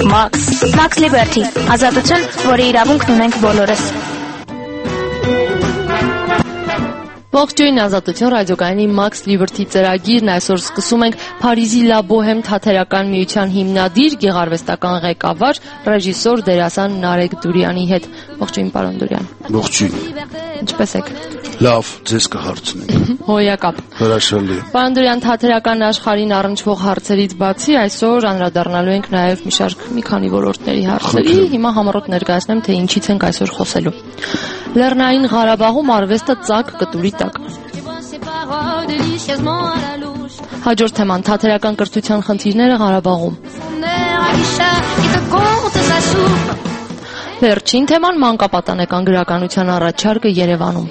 Max Liberty, ազատություն, որի իրավունքն ունենք բոլորս։ Ողջույն, ազատություն ռադիոկայանի Max Liberty ծրագիրն այսօր սկսում ենք Փարիզի Լա Բոհեմ թատերական միության հիմնադիր, գեղարվեստական ղեկավար, ռեժիսոր, դերասան Նարեկ Դուրյանի հետ։ Ողջույն, պարոն Դուրյան։ Ողջույն։ Ինչպե՞ս եք։ Լավ, ձեզ կհարցնենք։ Հոյակապ։ Հրաշալի։ Պարոն Դուրյան, թատերական աշխարհին առնչվող հարցերից բացի այսօր անդրադառնալու ենք նաև մի քանի ոլորտների հարցերի։ Հիմա համառոտ ներկայացնեմ, թե ինչից ենք այսօր խոսելու։ Լեռնային Ղարաբաղում արվեստը ծակ կտուրի տակ։ Հաջորդ թեման՝ թատերական կրթության խնդիրները Ղարաբաղում։ Վերջին թեման՝ մանկապատանեկան գրականության առաջարկը Երևանում։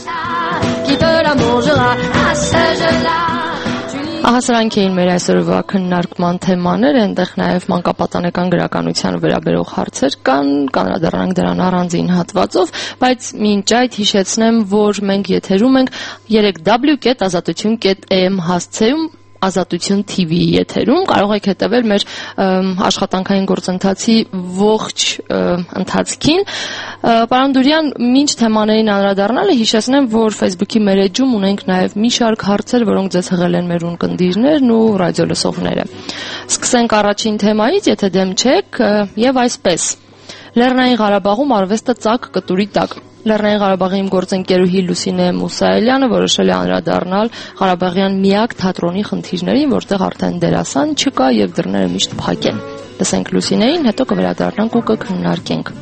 Ահա սրանք էին մեր այսօրվա քննարկման թեմաները, այնտեղ նաև մանկապատանեկան գրականությանը վերաբերող հարցեր կան, անդրադառնանք դրան առանձին հատվածով, բայց մինչ այդ հիշեցնեմ, որ մենք եթերում ենք 3w.azatutun.am հասցեում Ազատություն TV-ի եթերում, կարող եք հետևել մեր աշխատանքային գործընթացի ողջ ընթացքին։ Պարոն Դուրյան, մինչ թեմաներին անդրադառնալը հիշեցնեմ, որ Facebook-ի մեր էջում ունենք նաև մի շարք հարցեր, որոնք ձեզ հղել են մեր ունկնդիրներն ու ռադիոլսողները։ Սկսենք առաջին թեմայից, եթե դեմ չեք, եւ այսպես. Լեռնային Ղարաբաղում արվեստը ծակ կտուրի տակ։ Լեռնային Ղարաբաղի իմ գործընկերուհի Լուսինե Մուսայելյանը որոշել է անդրադառնալ Ղարաբաղյան միակ թատրոնի խնդիրներին, որտեղ արդեն դերասան չկա եւ դռները միշտ փակ են։ Լսենք Լուսինեին, հետո կվերադառնանք ու կքննարկենք։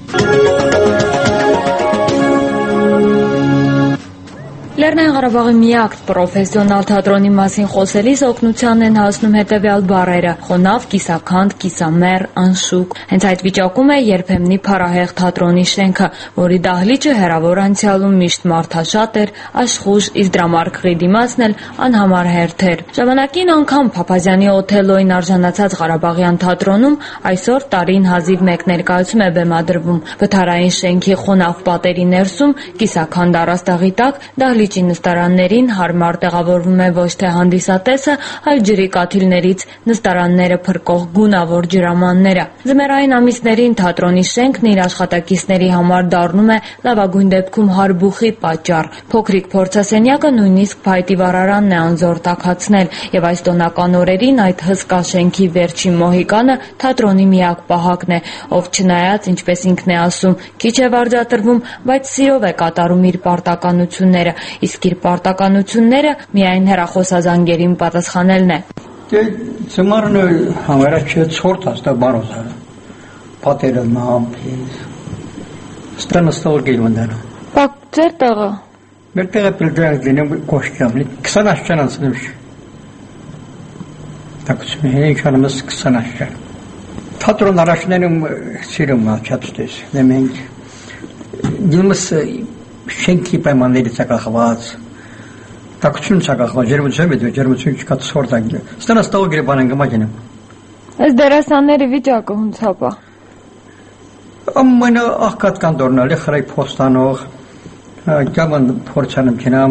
Լեռնային Ղարաբաղի միակ պրոֆեսիոնալ թատրոնի մասին խոսելիս օգնության են հասնում հետևյալ բառերը՝ խոնավ, կիսաքանդ, կիսամեռ, անշուք։ Հենց այդ վիճակում է երբեմնի փառահեղ թատրոնի շենքը, որի դահլիճը հեռավոր անցյալում միշտ մարդաշատ էր, աշխուժ, իսկ դրամարկղի դիմացն էլ անհամար հերթ էր։ Ժամանակին անգամ Փափազյանի Օթելոյին արժանացած Ղարաբաղյան թատրոնում այսօր տարին հազիվ մեկ ներկայացում է բեմադրվում։ Վթարային շենքի խոնավ պատերի ներսում կիսաքանդ առաստաղի տակ դահլիճի նստարաններին հարմար տեղավորվում է ոչ թե հանդիսատեսը, այլ ջրի կաթիլներից նստարանները փրկող գունավոր ջրամանները։ Ձմեռային ամիսներին թատրոնի շենքն իր աշխատակիցների համար դառնում է լավագույն դեպքում հարբուխի պատճառ։ Փոքրիկ փորձասենյակը նույնիսկ փայտի վառարանն է անզոր տաքացնել, եւ այս տոնական օրերին այդ հսկա շենքի վերջին մոհիկանը թատրոնի միակ պահակն է, ով չնայած, ինչպես ինքն է ասում, քիչ է վարձատրվում, բայց սիրով է կատարում իր պարտականությունները, իսկ իր պարտականությունները միայն հեռախոսազանգերին պատասխանելն է։ Դե ծմարն համարաչը ցորտ հաստա բարոզարը։ Պատերը մամփիս։ Ստանստոր գերմանդանա։ Պակ ձեր տեղը։ Մեր տեղը պլդրակ դինեմ կոշկամլի 20 աշճան անցնում։ Տակցում է ինքանամս 20 աշճան։ Թատրոն առաջներում սիրում աչածտես։ Նեմենք դիմս շենքի պայմաններից ակախված տակցուն ցակախված ջերմություն չկա ցորտակ ստանաստող գրեբանան գմակինը Այս դերասանների վիճակը ոնց հապա ամենը աղքատ կանդորնալ է խրայ փոստանող կաման փորձանում կինամ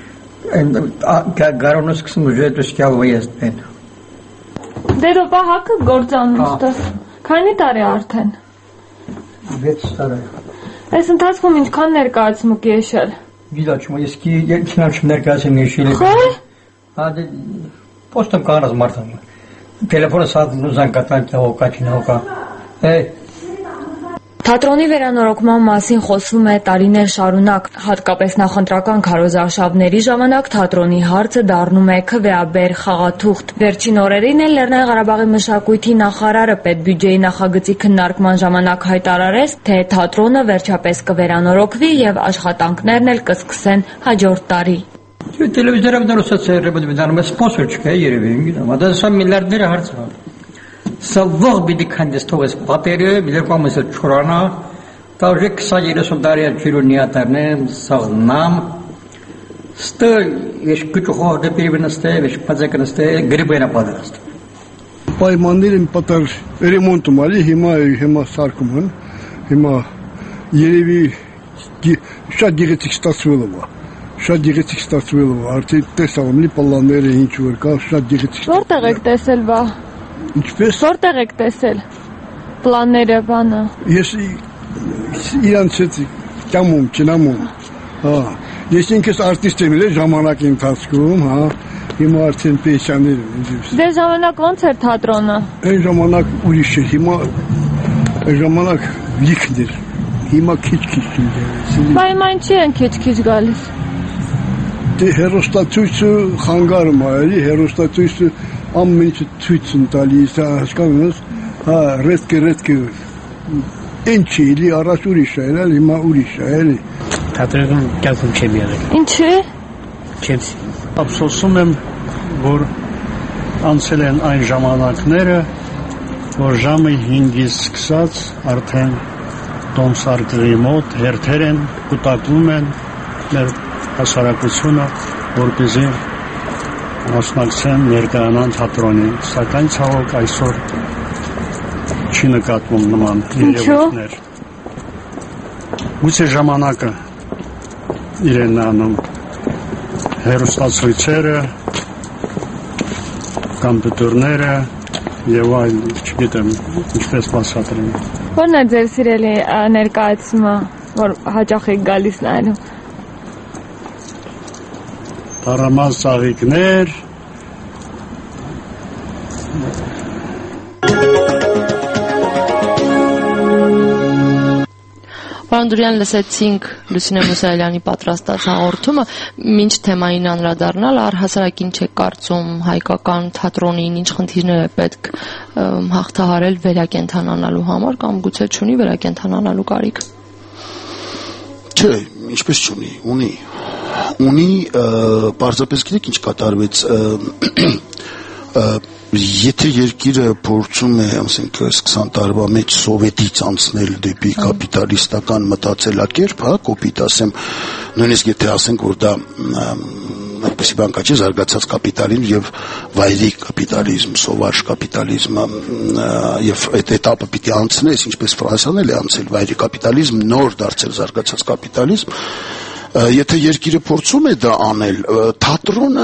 գարոնս կսում ուժետուս կյալ վայեստեն Դերոպա հակը գործանում ստաս քանի տարի արդեն 6 տարի Այս ընթացքում ինչքան ներկայացում եք եշել Գիտաչում ես քի երկինամ ներկայացում եշել Հա պոստում կանաս մարդում Տելեֆոնը սատ զանգատան հոկա Թատրոնի վերանորոգման մասին խոսվում է տարիներ շարունակ, հատկապես նախընտրական քարոզարշավների ժամանակ թատրոնի հարցը դառնում է քվեաբեր խաղաթուղթ։ Վերջին օրերին էլ Լեռնային Ղարաբաղի մշակույթի նախարարը պետբյուջեի նախագծի քննարկման ժամանակ հայտարարեց, թե թատրոնը վերջապես կվերանորոգվի եւ աշխատանքներն էլ կսկսեն հաջորդ տարի։ Տելևիզորով դրոսացել դառնում է սպոնսոր չկա երևի, դա սա միլիարդների հարց է։ Սա ող բիդի քանդեստողես պատերը, միլեր կամեսը չորանա, տավժե 20-30 տարի չիրունիատարն է, սաղնամ, ստը ես կուճուխող դեպիրի վնստե, ես պածակնստե, գրիբը ենա պատրաստ։ Պայմաններ են պատար ռեմոնտում ալի, հիմա սարկում են, հիմա երևի շատ գեղեցիկ ստացվելով է, արդեն տեսավ լի պալանները ինչ որ կա, շատ գեղեցիկ։ Որտեղ եք տեսել բա։ Ինչպես։ Որտեղ եք տեսել։ պլանները բանը։ Ես իրանց հետ կամում, չնամում։ Հա, ես ինքս արտիստ եմ ել ժամանակի ընթացքում, հա, հիմա արդեն պենսիաներ եմ։ Դե ժամանակ ո՞նց էր թատրոնը։ Այն ժամանակ ուրիշ էր, հիմա այն ժամանակ լիքն էր։ Հիմա քիչ-քիչ է։ Բայց ինչի են քիչ-քիչ գալիս։ Դե հերոստացույցը խանգարում է, էլի հերոստացույցը ամեն ինչ ցույց են տալիս, հասկանում ես, հա, ռեդկե ինչ էլի առաջ ուրիշ է, հիմա ուրիշ է, էլի։ Թատրոն կյանքում չեմ եղել։ Ինչի՞։ Չեմ։ Ափսոսում եմ, որ անցել են այն ժամանակները, որ ժամը 5-ից սկսած արդեն տոմսարկղի մոտ հերթեր են, կուտակվում են մեր հասարակությունը, որպեսզի մասնակցեն ներկայանան թատրոնին, սակայն ցավոք այսօր չի նկատվում նման երևույթներ։ Գուցե ժամանակը իրեն անում հեռուստացույցերը, կոմպյուտերները եւ այլ, չգիտեմ, ինչպես բացատրեմ։ Ո՞րն է ձեր սիրելի ներկայացումը, որ հաճախ եք գալիս նայելու։ Տարամաս ծաղիկներ, Պարոն լսեցինք Լուսինե Մուսայելյանի պատրաստած հաղորդումը, մինչ թեմային անդրադառնալ, առհասարակին չեք կարծում հայկական թատրոնին ինչ խնդիրներ է պետք հաղթահարել վերակենդանանալու համար կամ գուցե չունի վերակենդանանալու կարիք։ Չէ, ինչպես չունի, ունի, պարզապես գիտեք ինչ կատարվեց, եթե երկիրը փորձում է, ասենք, 20 տարվա մեջ սովետից անցնել դեպի կապիտալիստական մտածելակերպ, հա, կոպիտ ասեմ, նույնիսկ եթե ասենք, որ դա այդպեսի բան կա, չէ, զարգացած կապիտալիզմ եւ վայրի կապիտալիզմ, սովարժ կապիտալիզմը եւ այդ этаպը պիտի անցնես, ինչպես Ֆրանսիան էլ է անցել վայրի կապիտալիզմ, նոր դարձել զարգացած կապիտալիզմ, եթե երկիրը փորձում է դա անել, թատրոնը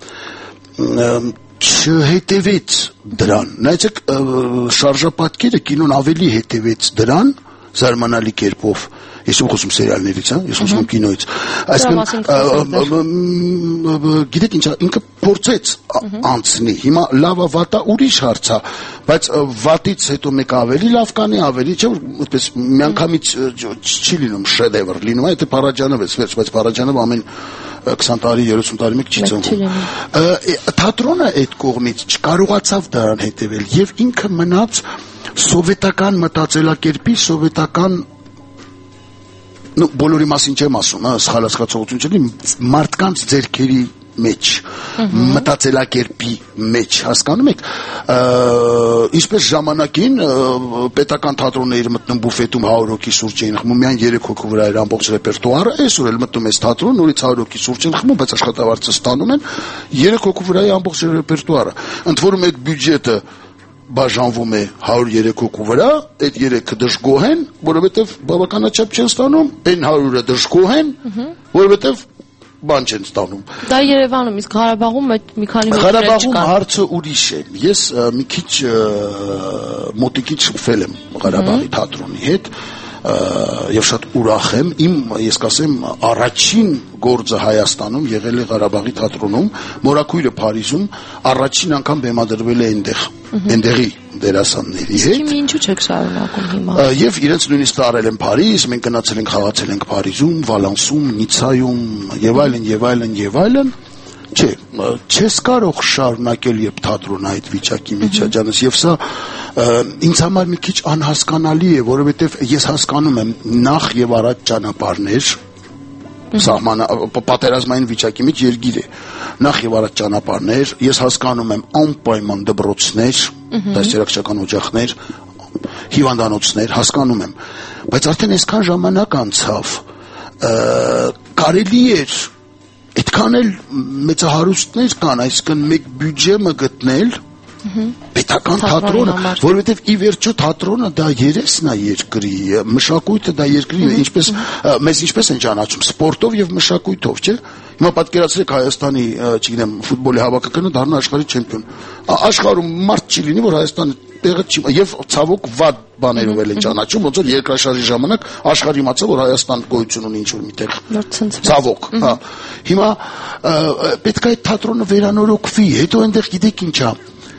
չհետևեց դրան, նայեցեք շարժապատկերը կինոն ավելի հետևեց դրան, զարմանալի կերպով, ես եմ խոսում սերիալներից, ես խոսում կինոից, այսինքն գիտեք ինչ, ինքը փորձեց անցնի, հիմա լավա վատա ուրիշ հարց է, բայց վատից հետո մեկ ավելի լավ կանի, ավելի չէ, որ այդպես միանգամից չի լինում շեդևր, լինում է, եթե Փարաջանովից վերջ, բայց Փարաջանովը ամեն 20 տարի, 30 տարի մեկ չի ծնվում։ Թատրոնը այդ կողմից չկարողացավ դրան հետևել եւ ինքը մնաց սովետական մտածելակերպի, սովետական բոլորի մասին չեմ ասում, սխալացկացողություն չլինի, մարդկանց ձեռքերի մեջ, մտածելակերպի մեջ, հասկանում եք, ինչպես ժամանակին պետական թատրոնը իր մտնում բուֆետում 100 հոգի սուրճ էին խմում, միայն 3 հոգու վրա էր ամբողջ ռեպերտուարը, այսօր էլ մտնում ես թատրոն, նորից 100 հոգի սուրճ են խմում, բայց աշխատավարձը ստանում են 3 հոգու վրա է ամբողջ ռեպերտուարը, ընդ որում այդ բյուջետը բաժանվում է 103 հոգու վրա, այդ 3-ը դժգոհ են, որովհետև բավականաչափ չեն ստանում, այն 100-ը դժգոհ են, որովհետև բան չեն ստանում։ Դա Երևանում, իսկ Ղարաբաղում այդ մի քանի հոգիներ չկան։ Ղարաբաղում հարցը ուրիշ է։ Ես մի քիչ մոտիկից շփվել եմ Ղարաբաղի թատրոնի հետ եւ շատ ուրախ եմ, ես կասեմ, առաջին գործը Հայաստանում եղել է Ղարաբաղի թատրոնում, մորակույրը Փարիզում առաջին անգամ բեմադրվել է այնտեղի դերասանների հետ։ Իսկ ինչու չեք շարունակում հիմա։ Եվ իրենց նույնիսկ տարել են Փարիզ, մենք գնացել ենք, խաղացել ենք Փարիզում, Վալանսում, Նիցայում եւ այլն։ Չէ, չես կարող շարունակել երբ թատրոնը այդ վիճակի մեջ աջանես եւ սա ինձ համար մի քիչ անհասկանալի է, որովհետեւ ես հասկանում եմ նախ եւ առաջ ճանապարհներ սահմանը պատերազմային վիճակի մեջ երկիր է նախ եւ առաջ ճանապարհներ ես հասկանում եմ անպայման դպրոցներ դասերակցական օջախներ հիվանդանոցներ հասկանում եմ բայց արդեն այսքան ժամանակ անցավ կարելի էր այդքան էլ մեծահարուստներ կան այսինքն մեկ բյուջե մը գտնել Պետական թատրոնը, որովհետև ի վերջո թատրոնը դա երեսն է երկրի, մշակույթը դա երկրի, ինչպես մեզ ինչպես են ճանաչում սպորտով եւ մշակույթով, չէ՞։ Հիմա պատկերացրեք Հայաստանի, չգիտեմ, ֆուտբոլի հավաքականը դառնա աշխարհի չեմպիոն։ Աշխարհում մարդ չի լինի, որ Հայաստանը տեղը չի եւ ցավոք վատ բաներով էլ են ճանաչում, ոնց որ երկրաշարժի ժամանակ աշխարհը իմացա, որ Հայաստան գոյություն ունի ինչ-որ միտեղ։ Ցավոք, հա։ Հիմա պետք է այդ թատրոնը վերանորոգվի, հետո այնտեղ գիտեք ինչ է։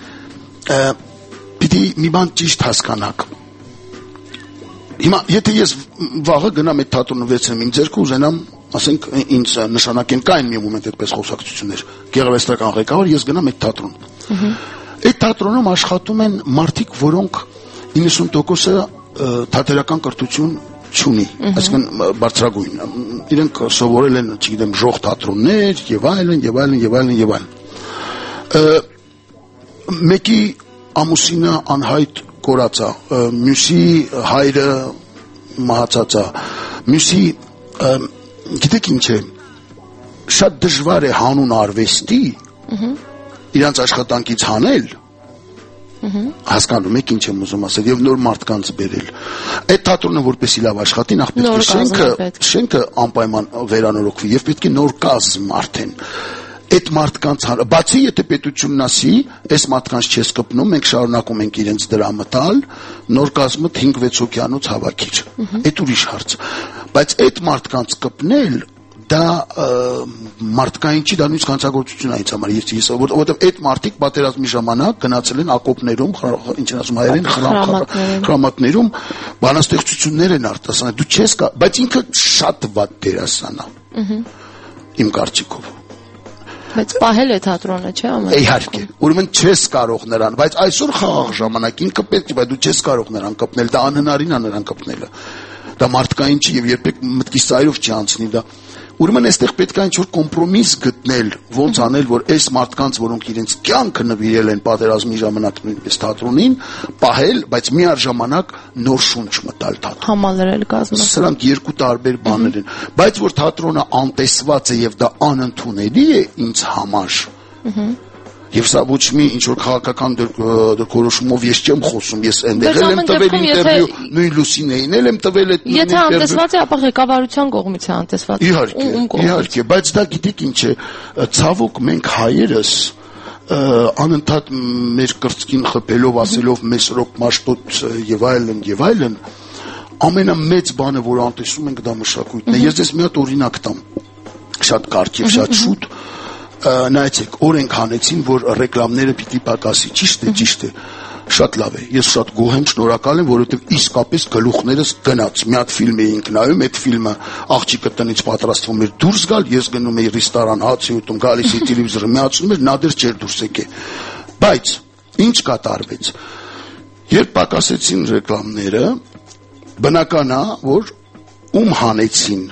Պիտի մի բան ճիշտ հասկանաք։ Հիմա եթե ես վաղը գնամ այդ թատրոնը վերցնեմ իմ ձեռքը ուզենամ, ասենք ինձ նշանակեն կային մի մոմենտ այդպես խոսակցություններ, գեղարվեստական ղեկավար, ես գնամ այդ թատրոն։ Այդ թատրոնում աշխատում են մարդիկ, որոնք 90%-ը թատերական կրթություն չունի, այսինքն բարձրագույն։ Իրենք սովորել են, չգիտեմ, ժող թատրոններ եւ այլն եւ այլն եւ այլն եւ այլն։ Մեկի ամուսինը անհայտ կորած է, մյուսի հայրը մահացած է, մյուսի գիտեք ինչ է, շատ դժվար է հանուն արվեստի իրանց աշխատանքից հանել, հասկանում եք ինչ եմ ուզում ասել, եւ նոր մարդկանց բերել։ Այդ թատրոնը որպեսի լավ աշխատի, նախ պետք է շենքը անպայման վերանորոգվի եւ պետք է նոր կազմ արդեն։ Այդ մարդկանց, բացի եթե պետությունն ասի, այս մարդկանց չես կպնում, մենք շարունակում ենք իրենց դրամը տալ, նոր կազմը 5-6 հոգյանոց հավաքիչ։ Այդ ուրիշ հարց։ Բայց այդ մարդկանց կպնել դա մարդկային չի, դա նույնիսկ հանցագործություն է ինձ համար, որովհետև այդ մարդիկ պատերազմի ժամանակ գնացել են ակոպներում, ինչ են ասում հայերեն, խրամատներում, բանաստեղծություններ են արտասանել, դու չես կա, բայց ինքը շատ վատ դերասան է, իմ կարծիքով։ Բայց պահել է թատրոնը, չէ՞ ամեն։ Իհարկե, ուրեմն չես կարող նրան, բայց այսօր խաղաղ ժամանակին կպետք է, բայց դու չես կարող նրան կպնել, դա անհնարին է նրան կպնելը։ Դա մարդկային չի եւ երբեք մտքից ծայրով չի անցնի դա։ Ուրեմն այստեղ պետք է ինչ-որ կոմպրոմիս գտնել, ոնց անել, որ այս մարդկանց, որոնք իրենց կյանքը նվիրել են պատերազմի ժամանակ նույնպես թատրոնին, պահել, բայց միաժամանակ նոր շունչ մտալ թատրոն։ Համալրել կազմը։ Սրանք երկու տարբեր բաներ են, բայց որ թատրոնը անտեսված է եւ դա անընդունելի է ինձ համար։ Եվ սա ոչ մի ինչ-որ քաղաքական դրքորոշումով ես չեմ խոսում, ես այնտեղ եմ տվել ինտերվյու, նույն Լուսինեին եմ տվել այդ նույն ինտերվյու։ Եթե անտեսված է, ապա ղեկավարության կողմից է անտեսված։ Իհարկե, բայց դա գիտեք ինչ է, ցավոք մենք հայերս անընդհատ մեր կրծքին խփելով, ասելով մեզ ռոք մաշտոտ եւ այլն, ամենամեծ բանը, որ անտեսում ենք, դա մշակույթն է։ Ես ձեզ մի հատ օրինակ տամ, շատ կարճ եւ շատ շուտ։ Նայեցեք, օրենք հանեցին, որ ռեկլամները պիտի պակասի, ճիշտ է, շատ լավ է, ես շատ գոհ եմ, շնորհակալ եմ, որովհետև իսկապես գլուխներս գնաց, մի հատ ֆիլմ էինք նայում, այդ ֆիլմը աղջիկը տնից պատրաստվում էր դուրս գալ, ես գնում էի ռեստորան, հաց էի ուտում, գալիս էի տելևիզորը միացնում էր, նա դեռ չէր դուրս եկել, բայց ինչ կատարվեց, երբ պակասեցին ռեկլամները, բնական է, որ ում հանեցին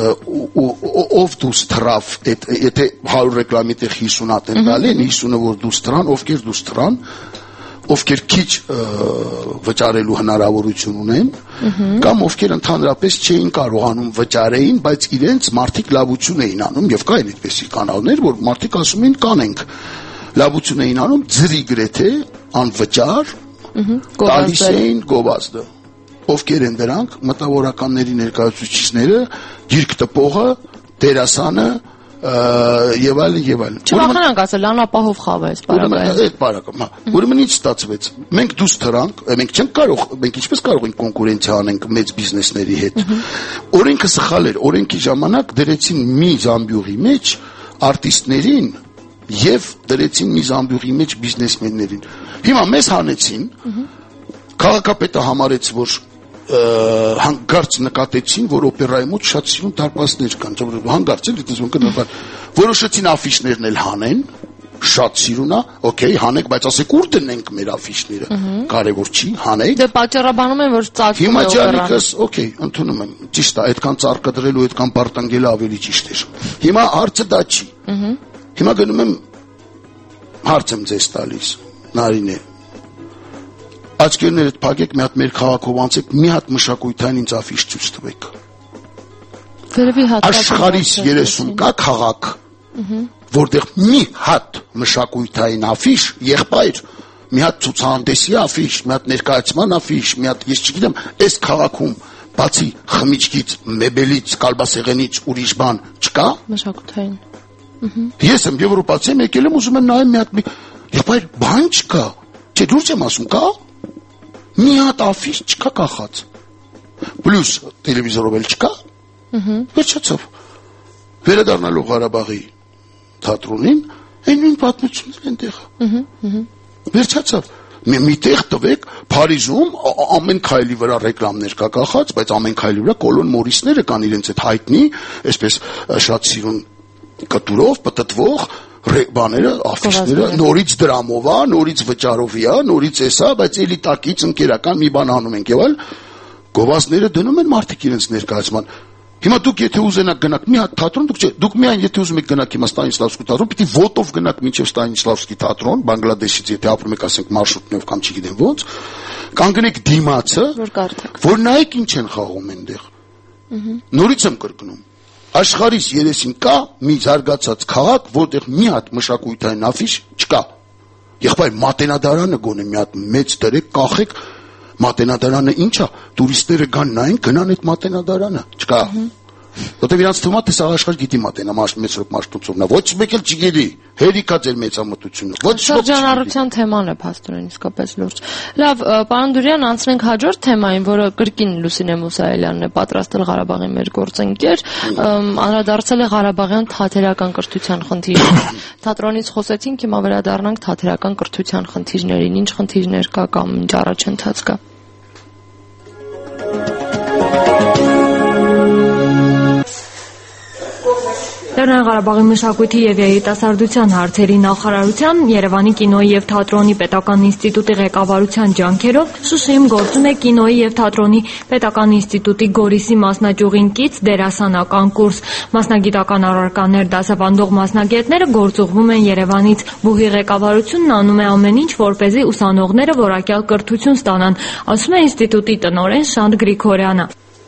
ով դուս թրավ, եթե 100 ռեկլամի տեղ 50 հատ են տալի, 50-ը որ դուս թրան, ովքեր դուս թրան, ովքեր քիչ վճարելու հնարավորություն ունեն, կամ ովքեր ընդհանրապես չէին կարողանում վճարեին, բայց իրենց մարդիկ լավություն էին անում, եւ կային այդպիսի կանալներ, որ մարդիկ ասում էին կանենք, լավություն էին անում, ձրի գրեթե անվճար տալիս էին գովազդը։ Ովքեր են դրանք, մտավորականների ներկայացուցիչները, գիրք տպողը, դերասանը եւ այլն։ Չվախենանք ասել անապահով խավ է այս պարագայում։ Այդ պարագայում, հա։ Ուրեմն ինչ ստացվեց։ Մենք դուրս թրանք, մենք չենք կարող, մենք ինչպես կարող ենք կոնկուրենցիա անենք մեծ բիզնեսների հետ։ Օրենքը սխալ էր, օրենքի ժամանակ դրեցին մի զամբյուղի մեջ արտիստներին եւ դրեցին մի զամբյուղի մեջ բիզնեսմեններին։ Հիմա մեզ հանեցին, քաղաքապետը համարեց, որ հանգարց նկատեցին, որ օպերայի մոտ շատ սիրուն դարպասներ կան, հանգարց էլ դիտես ոնք նկատ, որոշեցին աֆիշներն էլ հանեն, շատ սիրուն է, օքեյ, հանեք, բայց ասեք ուր դնենք մեր աֆիշները, կարևոր չի, հանեք։ Դե պատճառաբանում են, որ ծածկում է օպերան։ Հիմա ջանիկս, օքեյ, ընդունում եմ, ճիշտ է, այդքան ծարկադրելու, այդքան պարտանգելը ավելի ճիշտ էր։ Հիմա հարցը դա չի։ Հիմա գնում եմ հարց եմ ձեզ տալիս, Նարինե, աչքերներդ փակեք, մի հատ մեր քաղաքով անցեք, մի հատ մշակույթային ինձ աֆիշ ցույց տվեք։ Աշխարհիս 30 կա քաղաք, որտեղ մի հատ մշակույթային աֆիշ, եղբայր, մի հատ ցուցահանդեսի աֆիշ, մի հատ ներկայացման աֆիշ, մի հատ ես չգիտեմ, այս քաղաքում բացի խմիչքից, մեբելից, կալբասեղենից ուրիշ բան չկա։ Մշակութային։ Ես եմ եվրոպացի եմ եկել եմ ուզում եմ նայեմ մի հատ եղբայր բան չկա։ Չէ, դուրս եմ ասում կա։ Մի հատ աֆիշ չկա կախած։ Պլյուս տելևիզորով էլ չկա։ Վերջացավ։ Վերադառնալով Ղարաբաղի թատրոնին, այն նույն պատմությունն են տեղը։ Վերջացավ։ Մի տեղ տվեք Փարիզում ամեն քայլի վրա ռեկլամներ կա կախած, բայց ամեն քայլի վրա կոլոն մորիսները կան իրենց այդ հայտնի, այսպես շատ սիրուն կտուրով, պտտվող բաները, աֆիշները, նորից դրամով է, նորից վճարով է, նորից էսա, բայց էլի տակից ընկերական մի բան անում ենք եւ այլ գովազդները դնում են մարդիկ իրենց ներկայացման։ Հիմա դուք եթե ուզենաք գնաք մի հատ թատրոն, դուք միայն եթե ուզում եք գնաք հիմա Ստանիսլավսկի թատրոն, պիտի ոտով գնաք մինչև Ստանիսլավսկի թատրոն, Բանգլադեշից եթե ապրում եք, ասենք մարշրուտներով կամ չգիտեմ ոնց, կանգնեք դիմացը, որ նայեք ինչ են խաղում այնտեղ։ Նորից եմ կրկնում։ Աշխարհիս երեսին կա մի զարգացած քաղաք, որտեղ մի հատ մշակութային աֆիշ չկա։ Եղբայր Մատենադարանը գոնե մի հատ մեծ դրեք, կախեք Մատենադարանը ի՞նչ է, տուրիստները գան նայեն, գնան այդ Մատենադարանը, չկա։ Որտեղ իրանց թվում է թե սա աշխարհ գիտի Մատենա մասնությունն է, ոչ մեկ էլ չգիտի, հերիքա ձեր մեծամտությունը։ Ոչ շրջանառության թեման է փաստորեն իսկապես լուրջ։ Լավ, պարոն Դուրյան, անցնենք հաջորդ թեմային, որը կրկին Լուսինե Մուսայելյանն է պատրաստել Ղարաբաղի մեր գործընկեր, անդրադարձել է Ղարաբաղյան թատերական կրթության խնդիրներին։ Թատրոնից խոսեցինք, հիմա վերադառնանք թատերական կրթության խնդիրներին, ինչ խնդիրներ կա կամ ինչ առաջընթաց կա։ Լեռնային Ղարաբաղի մշակույթի եւ երիտասարդության հարցերի նախարարության Երևանի կինոյի եւ թատրոնի պետական ինստիտուտի ղեկավարության ջանքերով Շուշիում գործում է կինոյի եւ թատրոնի պետական ինստիտուտի Գորիսի մասնաճյուղին կից դերասանական կուրս։ Մասնագիտական առարկաներ դասավանդող մասնագետները գործուղվում են Երևանից։ Բուհի ղեկավարությունն անում է ամեն ինչ, որպեսզի ուսանողները որակյալ կրթություն ստանան, ասում է ինստիտուտի տնօրեն Շանտ Գրիգորյանը։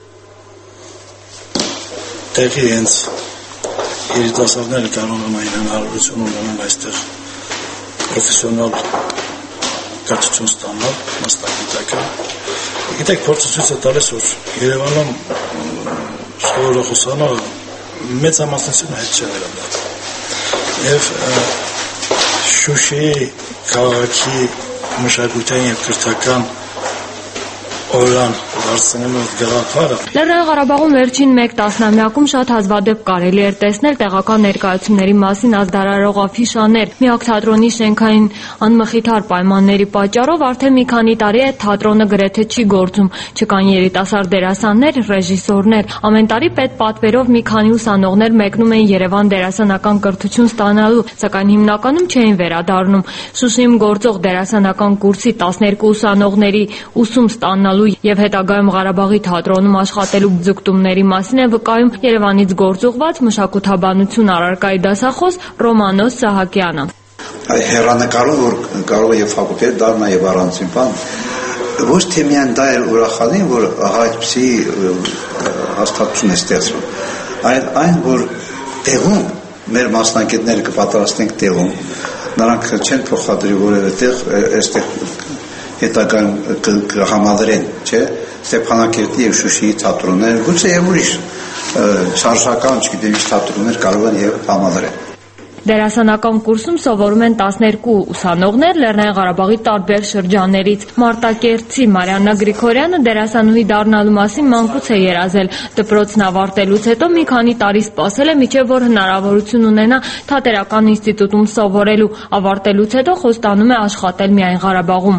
Տեղի հենց երիտասարդները կարող են հնարավորություն ունենալ այստեղ պրոֆեսիոնալ կրթություն ստանալ, մասնագիտական։ Գիտեք, փորձը ցույց է տալիս, որ Երևանում սովորող ուսանողը մեծամասնությունը հետ չէ վերադառնում։ Եվ Շուշիի քաղաքի մշակութային եւ կրթական օրան դարձնելով գաղափարը։ Լեռնային Ղարաբաղում վերջին 1 տասնամյակում շատ հազվադեպ կարելի էր տեսնել տեղական ներկայացումների մասին ազդարարող աֆիշաներ։ Միակ թատրոնի շենքային անմխիթար պայմանների պատճառով արդեն մի քանի տարի է թատրոնը գրեթե չի գործում, չկան երիտասարդ դերասաններ, ռեժիսորներ։ Ամեն տարի պետպատվերով մի քանի ուսանողներ մեկնում են Երևան դերասանական կրթություն ստանալու, սակայն հիմնականում չէին վերադառնում։ Շուշիում գործող դերասանական կուրսի 12 ուսանողների ուսում ստանալու եւ հետագայում Ղարաբաղի թատրոնում աշխատելու ձգտումների մասին է վկայում Երևանից գործուղված մշակութաբանություն առարկայի դասախոս Ռոմանոս Սահակյանը։ Հեռանկարում որ կարող է ֆակուլտետ դառնա եւ առանցին բան, ոչ թե միայն դա է ուրախալին, որ այդպիսի հաստատություն է ստեղծվում, այլ այն, որ տեղում մեր մասնակիցները կպատրաստենք տեղում, նրանք չեն փոխադրի որևէ տեղ, այստեղ հետագայում կհամադրեն, չէ, Ստեփանակերտի եւ Շուշիի թատրոններ, գուցե եւ ուրիշ շարժական, չգիտեմ, ինչ թատրոններ կարող են եւ համադրեն։ Դերասանական կուրսում սովորում են 12 ուսանողներ Լեռնային Ղարաբաղի տարբեր շրջաններից։ Մարտակերտցի Մարիաննա Գրիգորյանը դերասանուհի դառնալու մասին մանկուց է երազել։ Դպրոցն ավարտելուց հետո մի քանի տարի սպասել է, մինչև որ հնարավորություն ունենա թատերական ինստիտուտում սովորելու։ Ավարտելուց հետո խոստանում է աշխատել միայն Ղարաբաղում։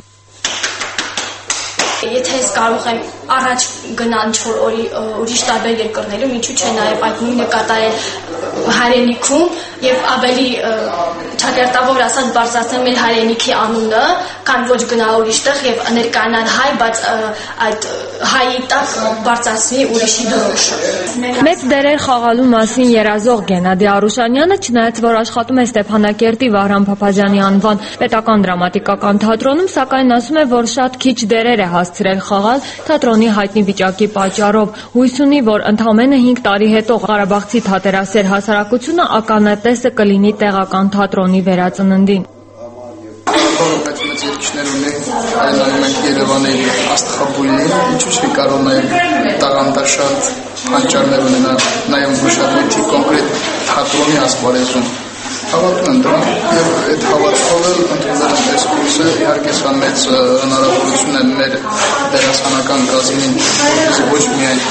Եթե ես կարող եմ առաջ գնալ ինչ-որ ուրիշ տարբեր երկրներում, ինչու՞ չէ նաև այդ նույնը կատարել հայրենիքում եւ ավելի ճակերտավոր ասած բարձրացնել մեր հայրենիքի անունը, քան ոչ գնալ ուրիշտեղ եւ ներկայանալ հայ, բայց այդ հայի տակ բարձրացնի ուրիշի դրոշը։ Մեծ դերեր խաղալու մասին երազող Գենադի Արուշանյանը, չնայած որ աշխատում է Ստեփանակերտի Վահրամ Փափազյանի անվան պետական դրամատիկական թատրոնում, սակայն ասում է, որ շատ քիչ դերեր է հասցրել խաղալ թատրոնի հայտնի վիճակի պատճառով։ Հույս ունի, որ ընդամենը 5 տարի հետո Ղարաբաղցի թատերասեր հասարակությունը ականատեսը կլինի տեղական թատրոնի վերածննդին։ Որով այդ մեծ երկիշներ ունի, այն նայում ենք Երևանի աստղաբույնի, ինչու՞ չի կարող նաև տաղանդաշատ հանճարներ ունենալ, նաև մշակույթի կոնկրետ թատրոնի ասպարեզում։ Հավատում եմ դրան եւ այդ հավատքով էլ ընդունել եմ այս կուրսը, իհարկե սա մեծ հնարավորություն է մեր դերասանական կազմին, որպեսզի ոչ միայն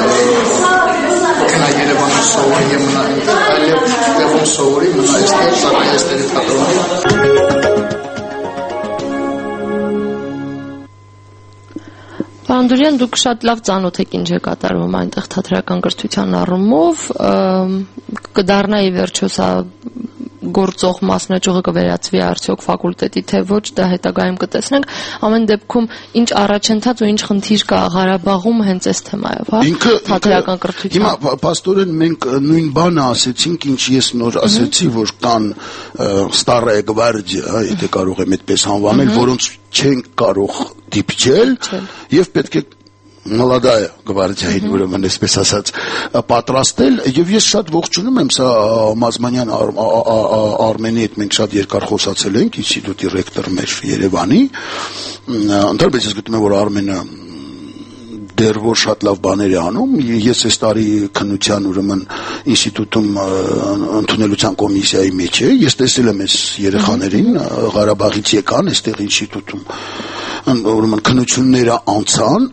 գնա Երևանում սովորի եւ մնա այնտեղ, այլև տեղում սովորի, մնա այստեղ, Սարգսյանի թատրոնում։ Պարոն դուք շատ լավ ծանոթ եք ինչ է կատարվում այնտեղ թատերական կրթության առումով, կդառնայի վերջո սա գործող մասնաճյուղը կվերածվի արդյոք ֆակուլտետի թե ոչ, դա հետագայում կտեսնենք, ամեն դեպքում ինչ առաջընթաց ու ինչ խնդիր կա Ղարաբաղում հենց այս թեմայով, հա, թատերական կրթության։ Հիմա փաստորեն մենք նույն բանը ասեցինք, ինչ ես նոր ասեցի, որ կան Ստարայա գվարդիա, եթե կարող եմ այդպես անվանել, որոնց չենք կարող դիպչել եւ պետք է Մլադայա գվարդիային, ուրեմն այսպես ասած, պատրաստել եւ ես շատ ողջունում եմ սա Մազմանյան Արմենի հետ մենք շատ երկար խոսացել ենք, ինստիտուտի ռեկտոր մեր Երևանի, ընդհանրապես ես գտնում եմ, որ Արմենը դեռ որ շատ լավ բաներ է անում, ես այս տարի քննության ուրեմն ինստիտուտում ընդունելության կոմիսիայի մեջ է, ես տեսել եմ այս երեխաներին, Ղարաբաղից եկան այստեղ ինստիտուտում, ուրեմն քննությունները անցան,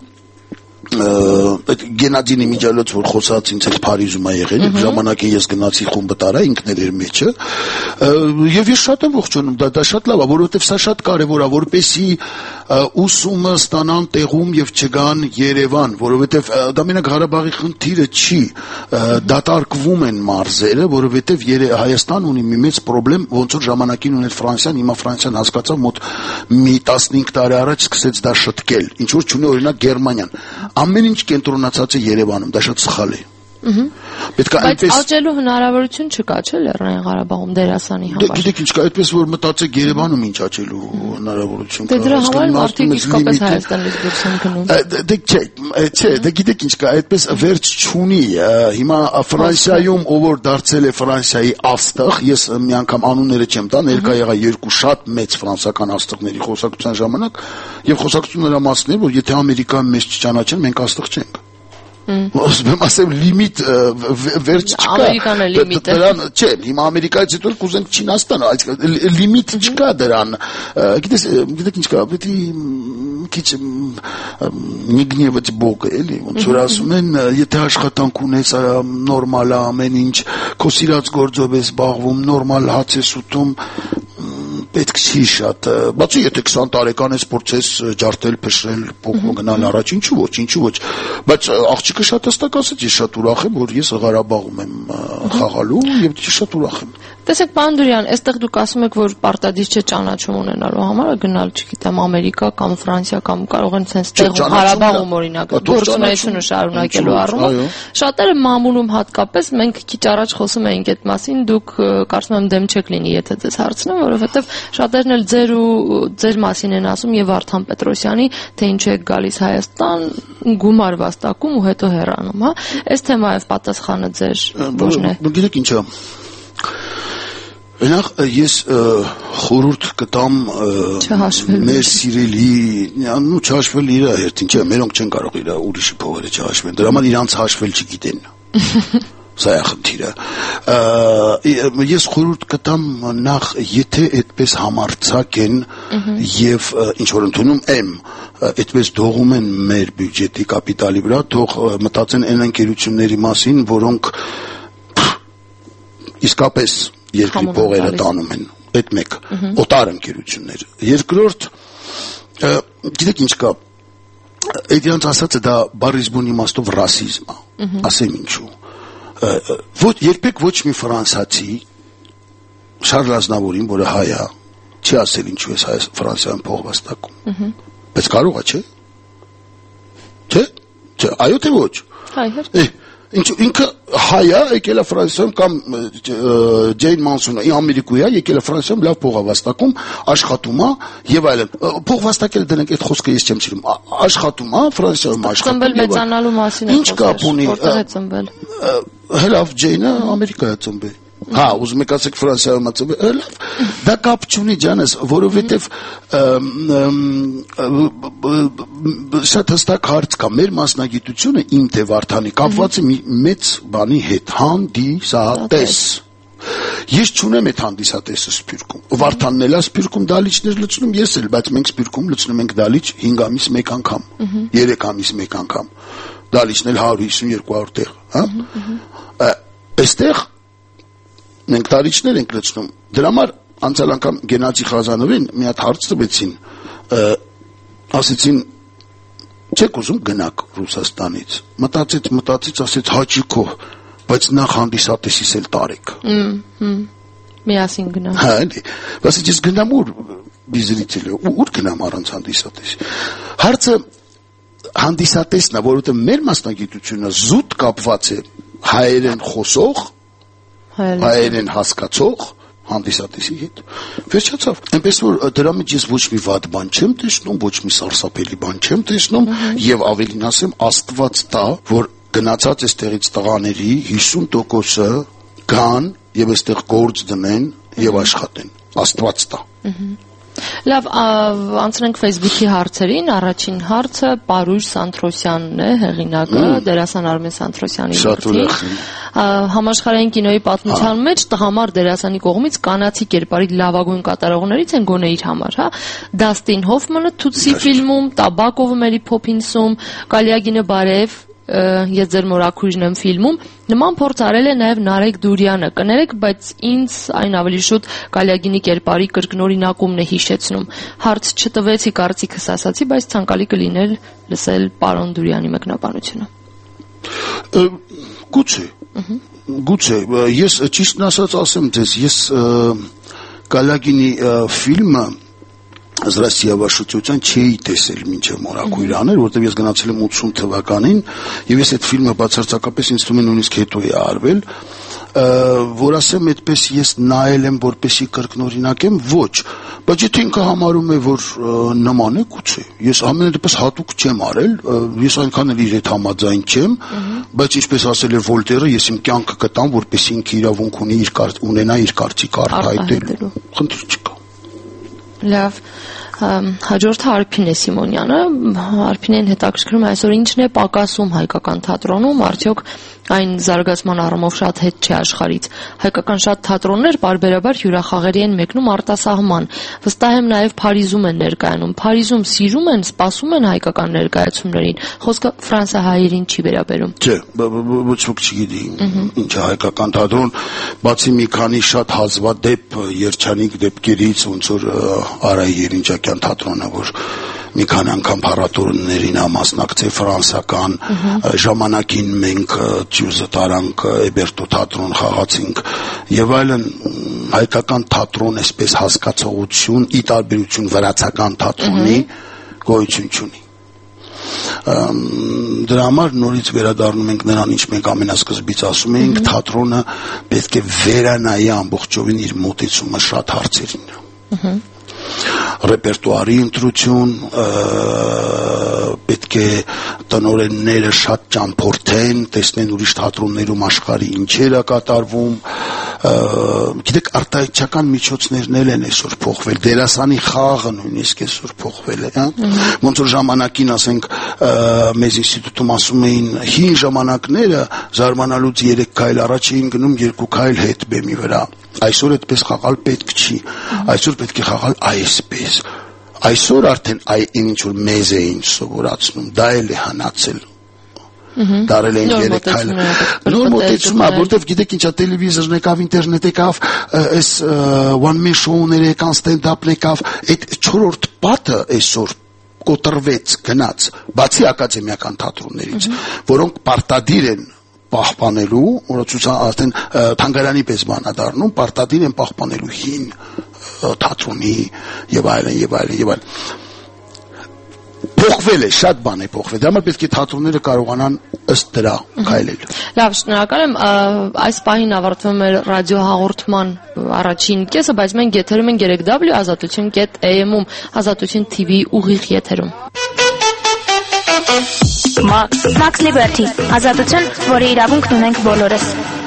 Գենադինի միջալոց որ խոսած ինձ հետ Փարիզում է եղել, ժամանակին ես գնացի խումբը տարա, ինքն էր մեջը, եւ ես շատ եմ ողջունում, դա շատ լավ է, որովհետեւ սա շատ կարեւոր է, որպեսզի ուսումը ստանան տեղում եւ չգան Երևան, որովհետեւ դա մենակ Ղարաբաղի խնդիրը չի, դատարկվում են մարզերը, որովհետեւ Հայաստան ունի մի մեծ խնդրեմ, ոնց որ ժամանակին ուներ Ֆրանսիան, հիմա Ֆրանսիան հասկացավ մոտ մի 15 տարի առաջ սկսեց դա շտկել, ինչ որ չունի օրինակ Գերմանիան, ամեն ինչ կենտրոնացած է Երևանում, դա շատ սխալ է։ Բայց աճելու հնարավորություն չկա, չէ՞ Լեռնային Ղարաբաղում դերասանի համար։ Գիտեք ինչ կա, այդպես որ մտածեք Երևանում ինչ աճելու հնարավորություն կա։ Դրա համար մարդիկ իսկապես Հայաստանից դուրս են գնում։ Չէ, դե գիտեք ինչ կա, այդպես վերջ չունի։ Հիմա Ֆրանսիայում ով որ դարձել է Ֆրանսիայի աստղ, ես մի անգամ անունները չեմ տա, ներկա եղա երկու շատ մեծ ֆրանսիական աստղների խոսակցության ժամանակ, եւ խոսակցությունը նրա մասն է, որ եթե Ամերիկան մեզ չճանաչեն, մենք աստղ չենք։ Ասում ասեմ լիմիտ վերջ չկա։ Ամերիկան է լիմիտը։ Դրան չէ, հիմա Ամերիկայից հետո կուզենք Չինաստան, լիմիտ չկա դրան։ Գիտեք ինչ կա, պետք է քիչ նիգնևաց բոգը էլի, ոնց որ ասում են, եթե աշխատանք ունես, նորմալ է ամեն ինչ, քո սիրած գործով ես զբաղվում, նորմալ հաց ես ուտում, պետք չի շատ, բացի եթե 20 տարեկան ես փորձես ջարդել, փշրել, գնալ առաջ, ինչու ոչ, բայց աղջիկը շատ հստակ ասաց, ես շատ ուրախ եմ, որ ես Ղարաբաղում եմ խաղալու եւ ես շատ ուրախ եմ։ Տեսեք, պարոն Դուրյան, այստեղ դուք ասում եք, որ պարտադիր չէ ճանաչում ունենալու համար գնալ, չգիտեմ, Ամերիկա կամ Ֆրանսիա կամ կարող են sense տեղում Ղարաբաղում օրինակ գործունեությունը շարունակելու առումով։ Շատերը մամուլում հատկապես մենք քիչ առաջ խոսում էինք այդ մասին, դուք կարծում եմ դեմ չեք լինի, եթե ձեզ հարցնեմ, որովհետեւ շատերն էլ ձեր մասին են ասում եւ Վարդան Պետրոսյանի, թե ինչու եք գալիս Հայաստան, գումար վաստակում ու հետո հեռանում, հա։ Այս թեմայով պատասխանը ձեր ո՞րն է։ Գիտեք ինչա։ Նախ ես խորհուրդ կտամ մեր սիրելի, չհաշվել իր հերթին, չէ, մերոնք չեն կարող իր ուրիշի փողերը չհաշվեն, դրա համար իրանց հաշվել չգիտեն։ Սա է խնդիրը։ Ես խորհուրդ կտամ նախ, եթե այդպես համարձակ են եւ ինչ որ ընդունում եմ, այդպես դողում են մեր բյուջետի կապիտալի վրա, թող մտածեն այն ընկերությունների մասին, որոնք իսկապես երկրի փողերը տանում են, այդ մեկ, օտար ընկերություններ։ Երկրորդ, գիտեք ինչ կա, այդ իրանց ասածը դա բառիզբուն իմաստով ռասիզմ է, ասեմ ինչու։ Երբեք ոչ մի ֆրանսացի Շարլ Ազնավուրին, որը հայ է, չի ասել ինչու է Ֆրանսիայում փող վաստակում։ Բայց կարող է, չէ՞։ Չէ, այո թե ոչ։ Հայ, Ինքը հայ է, եկել է Ֆրանսիայում կամ Ջեյն Մանսոնը, Ամերիկու է, եկել է Ֆրանսիայում, լավ փող է վաստակում, աշխատում է եւ այլն։ Փող վաստակել դրանք այդ խոսքը ես չեմ սիրում։ Աշխատում է, Ֆրանսիայում աշխատում։ Ծնվել մեծանալու մասին է խոսքը։ Ինչ կապ ունի։ Որտեղ է ծնվել։ Հելավ Ջեյնը Ամերիկա է ծնվել։ Հա, ուզում եք ասեք Ֆրանսիայում լավ, դա կապ չունի ջանս, որովհետև շատ հստակ հարց կա, մեր մասնագիտությունը իմ թե Վարդանի կապված է մի մեծ բանի հետ, հանդիսատես։ Ես չունեմ այդ հանդիսատեսը Սփյուռքում։ Վարդանն էլ է Սփյուռքում դալիճներ լցնում, ես էլ, բայց մենք Սփյուռքում լցնում ենք դալիճ 5 ամիս մեկ անգամ, 3 ամիս մեկ անգամ։ Դալիճն էլ 150-200 տեղ, հա։ Այստեղ մենք դալիճներ ենք լցնում։ Դրա համար անցյալ անգամ Գենադի Խազանովին մի հատ հարց տվեցին, ասեցին չեք ուզում գնաք Ռուսաստանից։ Մտածեց, ասեց հաճիկով, բայց նախ հանդիսատեսից էլ տարեք։ Միասին գնամ։ Հա, էլի։ Բայց ես գնամ ուր բիզրիցել ուր գնամ առանց հանդիսատեսի։ Հարցը հանդիսատեսն է, որովհետև մեր մասնագիտությունը զուտ կապված է հայերեն խոսող, հայերեն հասկացող հանդիսատեսի հետ։ Վերջացավ։ Այնպես որ դրա մեջ ես ոչ մի վատ բան չեմ տեսնում, ոչ մի սարսափելի բան չեմ տեսնում, եւ ավելին ասեմ, Աստված տա, որ գնացած այստեղից տղաների 50%-ը գան եւ այստեղ գործ դնեն եւ աշխատեն։ Աստված տա։ Լավ, անցնենք Facebook-ի հարցերին։ Առաջին հարցը Պարույր Սանթրոսյանն է, հեղինակը, դերասան Արմեն Սանթրոսյանի որդին։ Համաշխարհային կինոյի պատմության մեջ տղամարդ դերասանի կողմից կանացի կերպարի լավագույն կատարողներից են գոնե իր համար, հա։ Դաստին Հոֆմանը Թուցի ֆիլմում, Տաբակովը Մերի Փոփինսում, Կալիագինը Բարև Ես ձեր մորաքույրն եմ ֆիլմում, նման փորձ արել է նաև Նարեկ Դուրյանը, կներեք, բայց ինձ այն ավելի շուտ Կալիագինի կերպարի կրկնօրինակումն է հիշեցնում։ Հարց չտվեցի կարծիքս ասացի, բայց ցանկալի կլիներ լսել պարոն Դուրյանի մեկնաբանությունը։ Գուցե, ես ճիշտն ասած ասեմ ձեզ, ես Կալիագինի ֆիլմը Զրաստիավաշությունության չէի տեսել մինչև մորաքույր աներ, որտեղ ես գնացել եմ 80 թվականին եւ ես այդ ֆիլմը բացարձակապես ինձ թվում է նույնիսկ հետո է արվել, որ ասեմ այդպես ես նայել եմ որպեսի կրկնօրինակեմ, ոչ, բայց եթե ինքը համարում է որ նման է, գուցե, ես ամենադեպս հատուկ չեմ արել, ես այնքան էլ իր հետ համաձայն չեմ, բայց ինչպես ասել էր Վոլտերը, ես իմ կյանքը կտամ, որպեսի ինքը իրավունք ունենա իր կարծիքը արտահայտելու, խնդիր չկա։ Լավ, հաջորդը Արփին է Սիմոնյանը, Արփինեն հետաքրքրում է այսօր ինչն է պակասում հայկական թատրոնում, արդյոք այն զարգացման առումով շատ հետ չէ աշխարհից։ Հայկական շատ թատրոններ բարբերաբար հյուրախաղերի են մեկնում արտասահման։ Վստահ եմ նաև Փարիզում են ներկայանում։ Փարիզում սիրում են, սպասում են հայկական ներկայացումներին։ Խոսքը ֆրանսահայերին չի վերաբերում։ Չէ, ոչ ոք չգիտի ինչ է հայկական թատրոն, բացի մի քանի շատ հազվադեպ երջանիկ դեպքերից, ոնց որ Արայի Երինջակյան թատրոնը, որ մի քանի անգամ փառատոներին մասնակցել ֆրանսական ժամանակին մենք ճյուզը տարանք Էբերտո թատրոն խաղացինք եւ այլն հայկական թատրոն այսպես հասկացողություն ի տարբերություն վրացական թատրոնի գոյություն չունի դրա համար նորից վերադառնում ենք նրան ինչ մենք ամենասկզբից ասում էինք թատրոնը պետք է վերանայի ամբողջովին իր մոտեցումը շատ հարցերին ռեպերտուարի ընտրություն պետք է տնօրենները շատ ճամփորդեն, տեսնեն ուրիշ թատրոններում աշխարհի ինչեր է կատարվում, գիտեք արտահայտչական միջոցներն են այսօր փոխվել, դերասանի խաղը նույնիսկ այսօր փոխվել է, հա? Ոնց որ ժամանակին ասենք մեզ ինստիտուտում ասում էին հին ժամանակները զարմանալուց 3 քայլ առաջ էին գնում 2 քայլ հետ բեմի վրա Այսօր այդպես խաղալ պետք չի, այսօր պետք է խաղալ այսպես, այսօր արդեն ինչ որ մեզ էին սովորացնում, դա էլ է հնացել, դարել են 3 քայլ, նոր մոտեցում է, որտեվ գիտեք ինչա տելևիզորն եկավ, ինտերնետ եկավ, այս one man show-ներ եկան, stand-up-ն եկավ, այդ 4-րդ պատը այսօր կոտրվեց, գնաց, բացի ակադեմիական թատրոններից, որոնք պարտադիր են պահպանելու, արդեն թանգարանի պես բան է դառնում, պարտադիր են պահպանելու հին թատրոնի եւ այլն։ Փոխվել է, շատ բան է փոխվել։ Դա համար պետք է թատրոնները կարողանան ըստ դրա քայլել։ Լավ, շնորհակալ եմ։ Այս պահին ավարտվում է ռադիոհաղորդման առաջին կեսը, բայց մենք եթերում ենք 3w.azatutun.am-ում, Ազատություն TV ուղիղ եթերում։ Max Liberty, ազատություն, որի իրավունքն ունենք բոլորս։